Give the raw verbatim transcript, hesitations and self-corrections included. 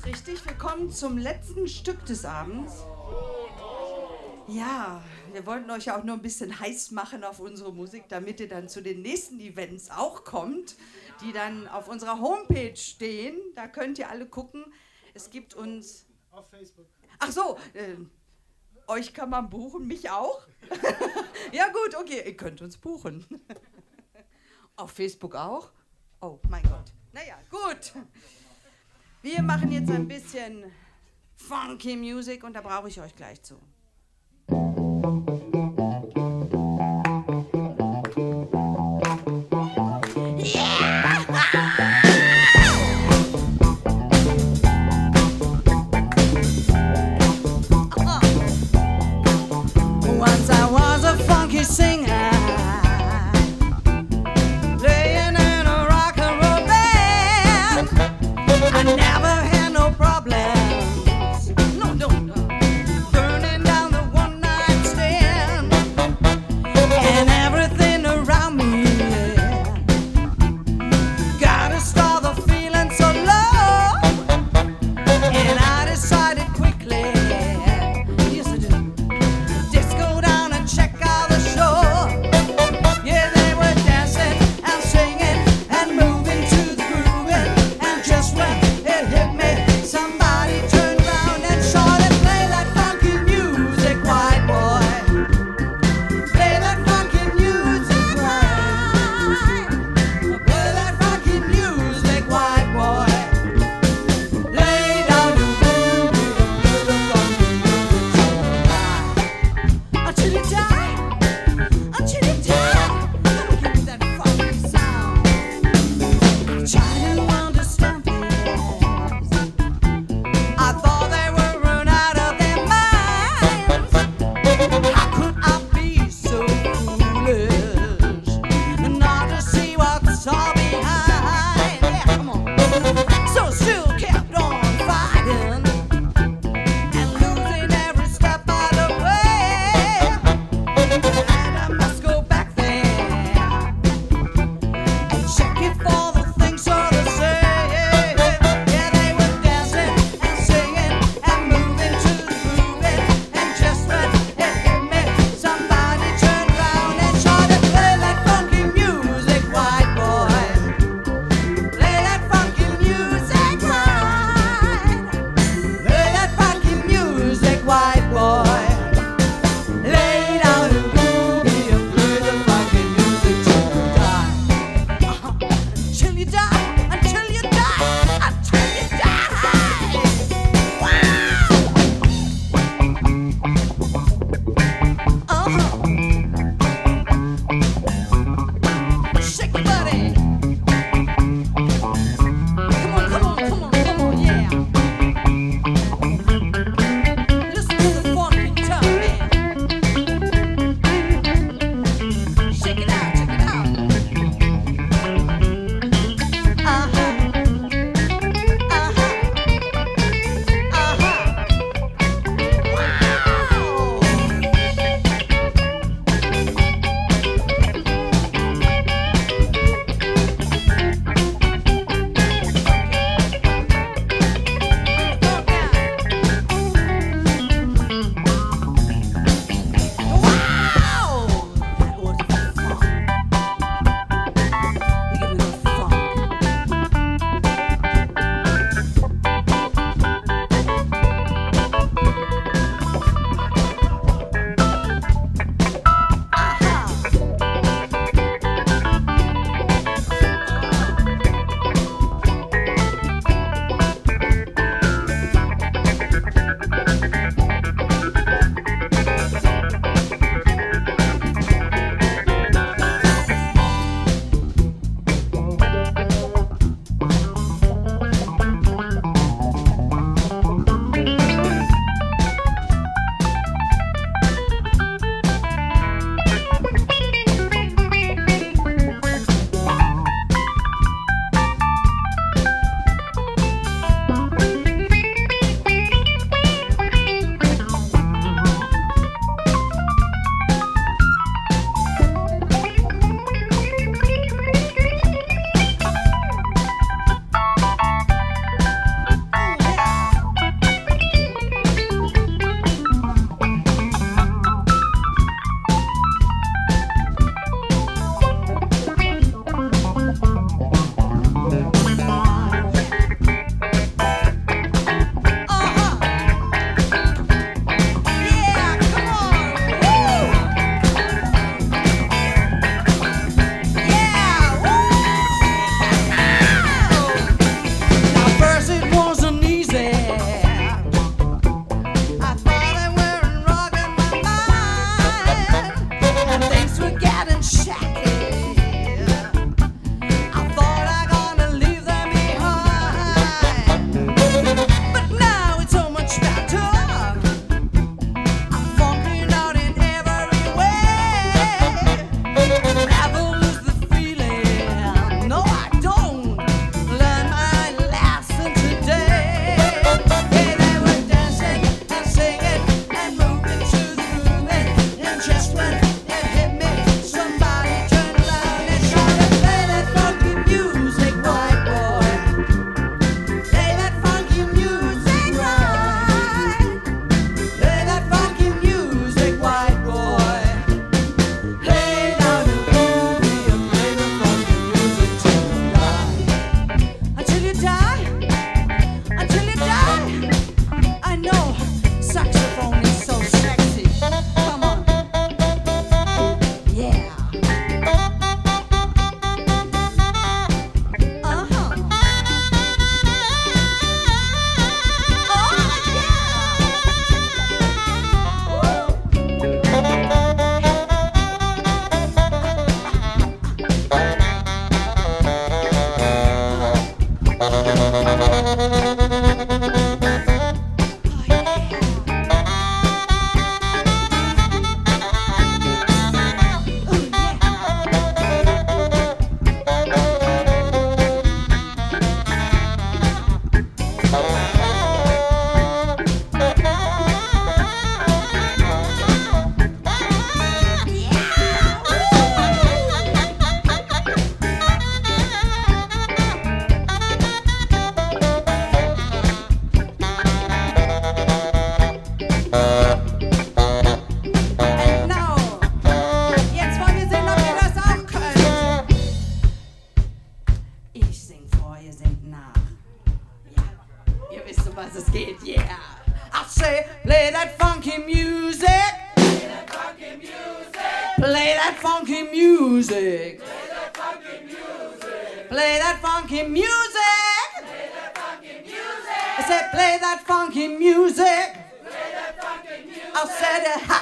ist richtig. Wir kommen zum letzten Stück des Abends. Ja, wir wollten euch ja auch nur ein bisschen heiß machen auf unsere Musik, damit ihr dann zu den nächsten Events auch kommt, die dann auf unserer Homepage stehen. Da könnt ihr alle gucken. Es gibt uns... Auf Facebook. Ach so, äh, euch kann man buchen, mich auch? Ja gut, okay, ihr könnt uns buchen. Auf Facebook auch? Oh, mein Gott. Naja, gut. Wir machen jetzt ein bisschen funky Music und da brauche ich euch gleich zu. Once I was a funky singer, playing in a rock and roll band. I never had no problems, no, no, no, burning down um was es geht, yeah. I say, play that funky music. Play that funky music. Play that funky music. Play that funky music. Play that funky music. Play that funky music. I said, play that funky music. Play that funky music. I said,